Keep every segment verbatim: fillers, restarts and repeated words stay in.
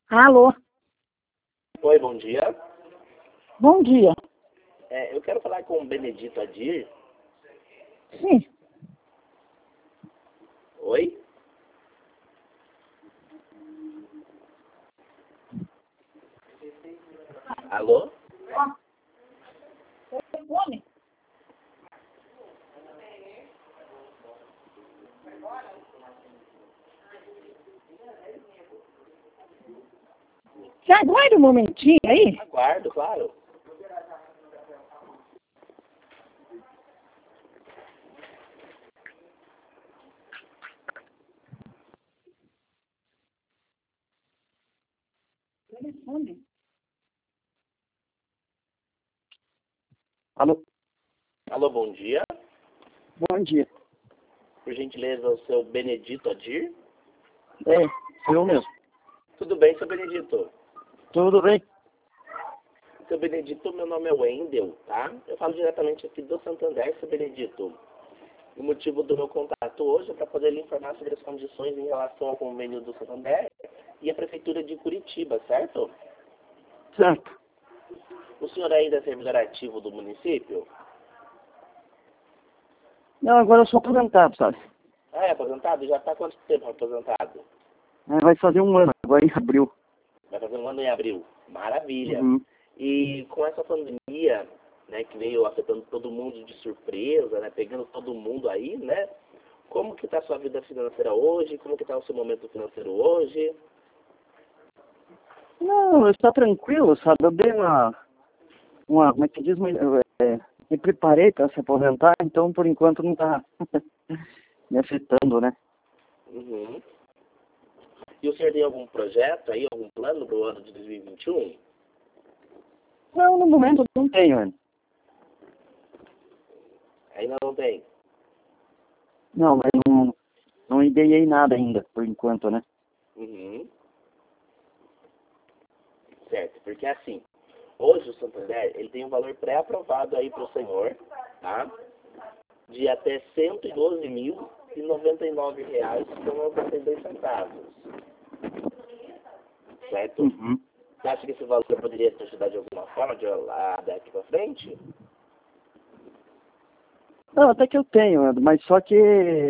Alô, Oi, bom dia. bom dia. É, eu quero falar com o Benedito Adir. Sim, Oi? Alô? telefone. Você aguarda um momentinho aí? Aguardo, claro. Telefone. Alô, Alô, bom dia. bom dia. Por gentileza, o seu Benedito Adir? É, sou eu mesmo. Tudo bem, seu Benedito? Tudo bem? Seu Benedito, meu nome é Wendel, tá? Eu falo diretamente aqui do Santander, seu Benedito. O motivo do meu contato hoje é para poder lhe informar sobre as condições em relação ao convênio do Santander e a Prefeitura de Curitiba, certo? Certo. O senhor ainda é servidor ativo do município? Não, agora eu sou aposentado, sabe? Ah, é aposentado? Já está há quanto tempo aposentado? É, vai fazer um ano, agora em abril. Vai fazer um ano em abril. Maravilha. Uhum. E com essa pandemia, né, que veio afetando todo mundo de surpresa, né, pegando todo mundo aí, né? Como que está a sua vida financeira hoje? Como que está o seu momento financeiro hoje? Não, está tranquilo, sabe? Eu dei uma, uma como é que diz, uma, eu, é, me preparei para se aposentar, então por enquanto não está me afetando, né? Uhum. E o senhor tem algum projeto aí, algum plano para o ano de dois mil e vinte e um? Não, no momento não tenho, ainda. Ainda não tem. Não, mas não, não ideei nada ainda, por enquanto, né? Uhum. Certo, porque assim, hoje o Santander, ele tem um valor pré-aprovado aí para o senhor, tá? De até cento e doze mil e noventa e nove reais com noventa e dois centavos. Certo? Uhum. Você acha que esse valor poderia te ajudar de alguma forma de lá daqui para frente? Não, até que eu tenho, Ando, mas só que,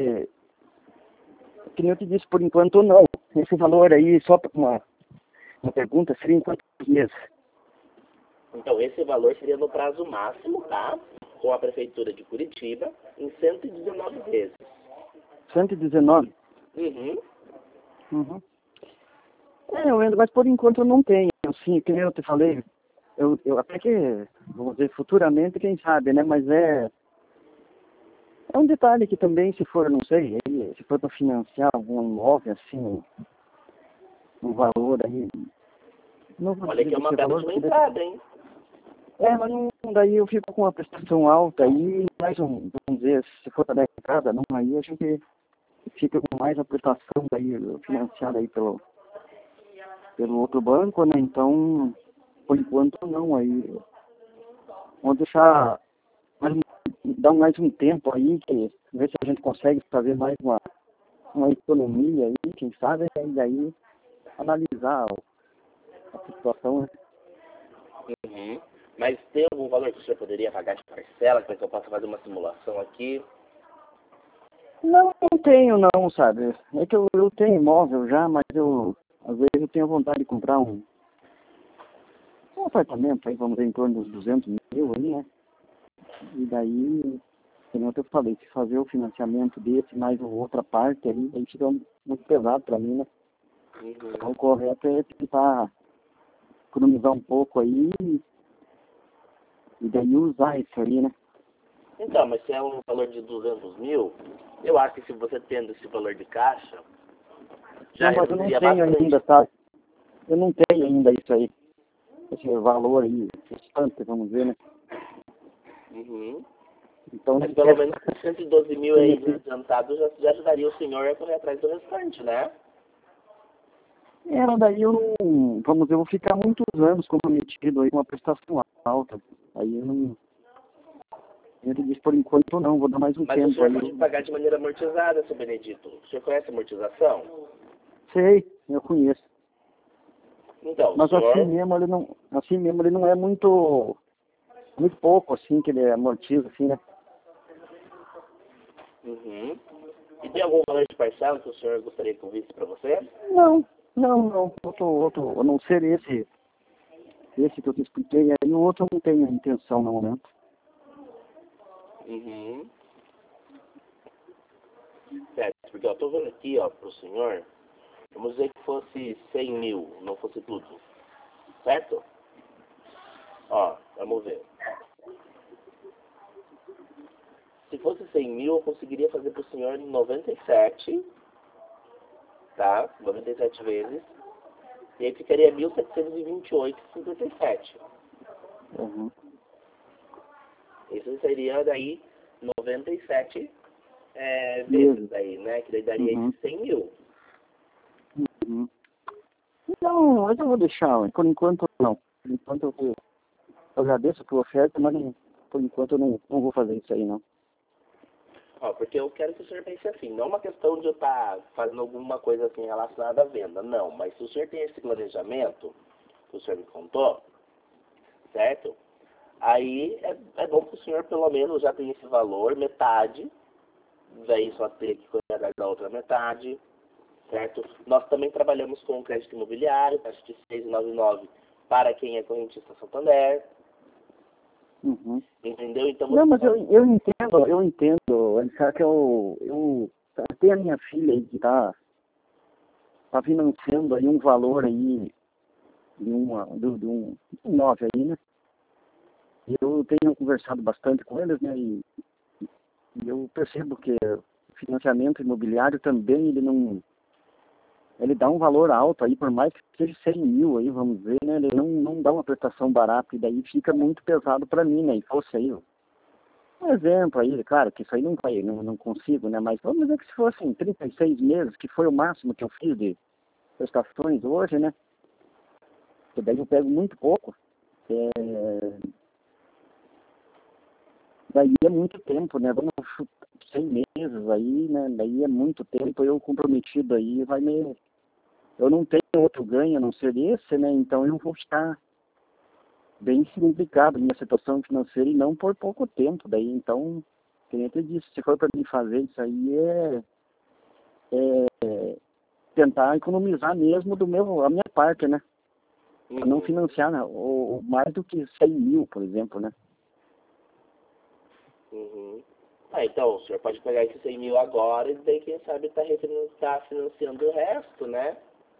que nem eu te disse, por enquanto não. Esse valor aí, só para uma, uma pergunta, seria em quantos meses? Então, esse valor seria no prazo máximo, tá? Com a Prefeitura de Curitiba, em cento e dezenove vezes. cento e dezenove? Uhum. Uhum. É, eu Ando, mas por enquanto eu não tenho. Sim, que nem eu te falei, eu, eu até que, vamos dizer, futuramente, quem sabe, né? Mas é, é um detalhe que também, se for, não sei, aí, se for para financiar algum imóvel, assim, um valor aí, não vou Olha dizer que é uma desse bela valor, de uma porque entrada, hein? é, mas não, daí eu fico com uma prestação alta aí, mais um, vamos dizer, se for para dar entrada, não, aí a gente fica com mais a prestação daí, financiada aí pelo, pelo outro banco, né? Então, por enquanto não, aí vamos deixar, mais um, dar mais um tempo aí, que ver se a gente consegue fazer mais uma, uma economia aí, quem sabe, e daí analisar a situação, né? Uhum. Mas tem algum valor que o senhor poderia pagar de parcela, para que eu possa fazer uma simulação aqui? Não, não tenho não, sabe? É que eu, eu tenho imóvel já, mas eu, às vezes eu tenho vontade de comprar um, um apartamento aí, vamos dizer, em torno dos duzentos mil aí, né? E daí, como eu falei, se fazer o financiamento desse mais outra parte aí, aí fica muito pesado para mim, né? Então Uhum. o correto é tentar economizar um pouco aí e daí usar isso aí, né? Então, mas se é um valor de duzentos mil, eu acho que se você tendo esse valor de caixa, já Não, mas eu não reduziria tenho bastante. ainda, tá? Eu não tenho ainda isso aí. Esse valor aí, restante, vamos ver, né? Uhum. Então, Mas não pelo quero menos com cento e doze mil aí já adiantado já, já ajudaria o senhor a correr atrás do restante, né? É, daí eu não, vamos dizer, eu vou ficar muitos anos comprometido aí com uma prestação alta. Aí eu não, eu te disse por enquanto não, vou dar mais um Mas o tempo senhor aí. pode pagar de maneira amortizada, seu Benedito. O senhor conhece amortização? Sei, eu conheço. Então, Mas o senhor... assim mesmo ele não, assim mesmo ele não é muito, muito pouco assim que ele amortiza, assim, né? Uhum. E tem algum valor de parcela que o senhor gostaria que eu visse para você? Não, não, não. Outro, outro, a não ser esse, esse que eu te expliquei, aí o outro eu não tenho intenção no momento. Uhum. Certo, porque eu estou vendo aqui, ó, pro senhor, vamos dizer que fosse cem mil, não fosse tudo. Certo? Ó, vamos ver. Se fosse cem mil, eu conseguiria fazer pro senhor noventa e sete, tá? noventa e sete vezes. E aí ficaria mil setecentos e vinte e oito vírgula cinquenta e sete. Uhum. Isso seria daí noventa e sete é, vezes daí, né? Que daí daria Uhum. cem mil. Uhum. Não, mas eu vou deixar, por enquanto não. Por enquanto eu, vou, eu agradeço por oferta, mas não, por enquanto eu não, não vou fazer isso aí não. Ó, porque eu quero que o senhor pense assim, não uma questão de eu estar fazendo alguma coisa assim relacionada à venda, não. Mas se o senhor tem esse planejamento, que o senhor me contou, certo? Aí é, é bom que o senhor pelo menos já tenha esse valor, metade, daí só ter que cuidar da outra metade, certo? Nós também trabalhamos com crédito imobiliário, taxa de seis vírgula noventa e nove para quem é correntista Santander, Uhum. entendeu? Então Não, você mas eu, pode... eu entendo, eu entendo, Elisar, que eu, eu até a minha filha aí que está tá financiando aí um valor aí de, uma, de, de um imóvel aí, né? Eu tenho conversado bastante com eles, né? E, e eu percebo que o financiamento imobiliário também, ele não... Ele dá um valor alto aí, por mais que seja cem mil aí, vamos ver, né? Ele não, não dá uma prestação barata e daí fica muito pesado para mim, né? E fosse aí, um exemplo aí, claro que isso aí não vai, não, não consigo, né? Mas vamos dizer que se fossem trinta e seis meses, que foi o máximo que eu fiz de prestações hoje, né? Que daí eu pego muito pouco. É... Daí é muito tempo, né? Vamos chutar cem meses aí, né? Daí é muito tempo, eu comprometido aí, vai me... Eu não tenho outro ganho a não ser esse, né? Então eu vou ficar bem complicado minha situação financeira e não por pouco tempo. Daí, então, como eu te disse, se for para mim fazer isso aí, é, é tentar economizar mesmo do meu, a minha parte, né? Pra não Uhum. financiar, né? o, o mais do que cem mil, por exemplo, né? Uhum. Ah, então, o senhor pode pegar esses cem mil agora e daí, quem sabe, tá, tá financiando o resto, né?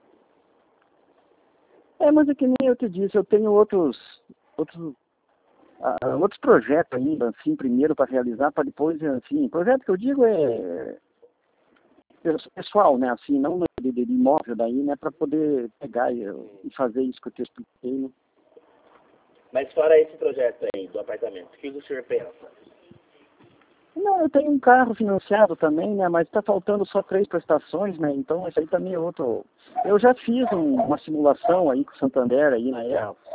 É, mas é que nem eu te disse, eu tenho outros, outros, ah, outros projetos ainda, assim, primeiro para realizar, para depois, assim, projeto que eu digo é pessoal, né, assim, não de, de imóvel daí, né, para poder pegar e, e fazer isso que eu te expliquei, né. Mas fora esse projeto aí do apartamento, o que o senhor pensa? Não, eu tenho um carro financiado também, né, mas está faltando só três prestações, né, então isso aí também é outro... Eu já fiz um, uma simulação aí com o Santander aí na época,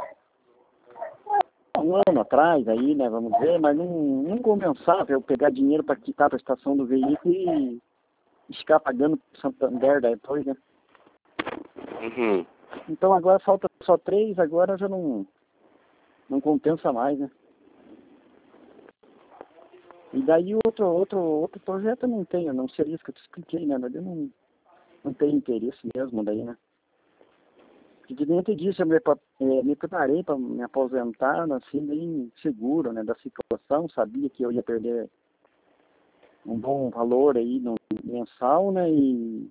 um ano atrás aí, né, vamos ver, mas não, não compensava eu pegar dinheiro para quitar a prestação do veículo e ficar pagando pro Santander depois, né. Uhum. Então agora falta só três, agora já não, não compensa mais, né. E daí outro, outro, outro projeto eu não tenho, não seria isso que eu te expliquei, né, mas eu não, não tenho interesse mesmo daí, né. Porque dentro disso eu me, é, me preparei para me aposentar, assim, bem seguro, né, da situação, sabia que eu ia perder um bom valor aí no mensal, né, e,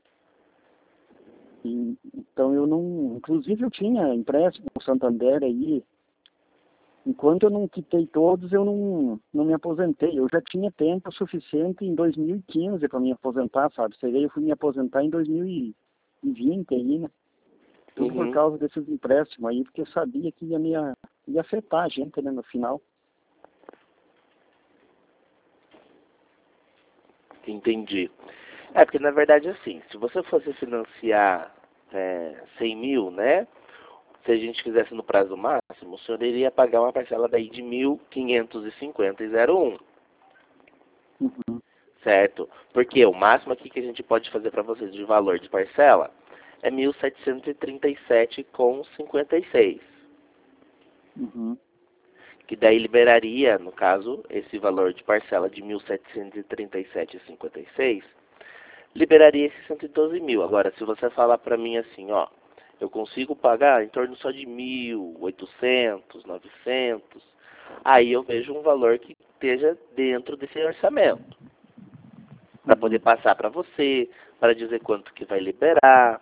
e então eu não, inclusive eu tinha empréstimo no Santander aí, enquanto eu não quitei todos, eu não, não me aposentei. Eu já tinha tempo suficiente em dois mil e quinze para me aposentar, sabe? Você vê, eu fui me aposentar em dois mil e vinte aí, né? Tudo por Uhum. causa desses empréstimos aí, porque eu sabia que ia me ia afetar a gente, né, no final. Entendi. É, porque na verdade assim, se você fosse financiar é, cem mil, né? Se a gente fizesse no prazo máximo, o senhor iria pagar uma parcela daí de mil quinhentos e cinquenta e zero um, Uhum. certo? Porque o máximo aqui que a gente pode fazer para vocês de valor de parcela é mil setecentos e trinta e sete reais e cinquenta e seis centavos. Uhum. Que daí liberaria, no caso, esse valor de parcela de mil setecentos e trinta e sete reais e cinquenta e seis centavos, liberaria esses cento e doze mil. Agora, se você falar para mim assim, ó, eu consigo pagar em torno só de mil, oitocentos, novecentos, aí eu vejo um valor que esteja dentro desse orçamento, para poder passar para você, para dizer quanto que vai liberar.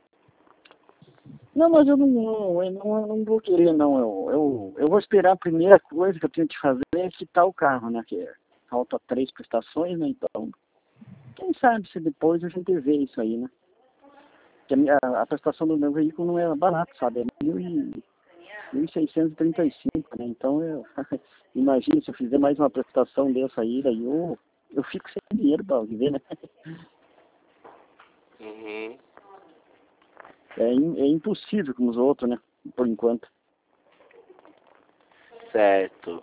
Não, mas eu não, não, eu não, eu não vou querer, não. Eu, eu, eu vou esperar. A primeira coisa que eu tenho que fazer é quitar o carro, né? Que falta três prestações, né? Então, quem sabe se depois a gente vê isso aí, né? Porque a, minha, a prestação do meu veículo não é barata, sabe? É mil e seiscentos e trinta e cinco, né? Então, eu, imagina se eu fizer mais uma prestação dessa aí, daí eu, eu fico sem dinheiro para viver, né? Uhum. É, é impossível como os outros, né? Por enquanto. Certo.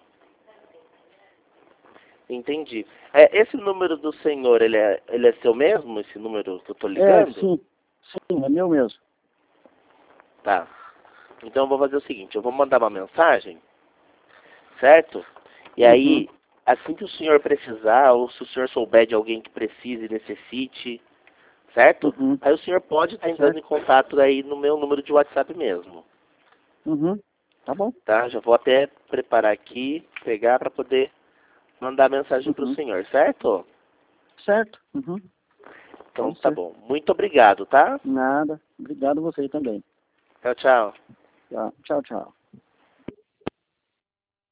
Entendi. É, esse número do senhor, ele é, ele é seu mesmo, esse número que eu tô ligando? É, sim. Sim, é meu mesmo. Tá. Então eu vou fazer o seguinte, eu vou mandar uma mensagem, certo? E aí, Uhum. assim que o senhor precisar, ou se o senhor souber de alguém que precise e necessite, certo? Uhum. Aí o senhor pode estar entrando em contato aí no meu número de WhatsApp mesmo, Uhum. Tá bom. tá? Já vou até preparar aqui, pegar para poder mandar mensagem para o Uhum. senhor, certo? Certo. Uhum. Então Pode tá ser. bom. Muito obrigado, tá? Nada. Obrigado você também. Tchau, tchau. Tá. Tchau, tchau.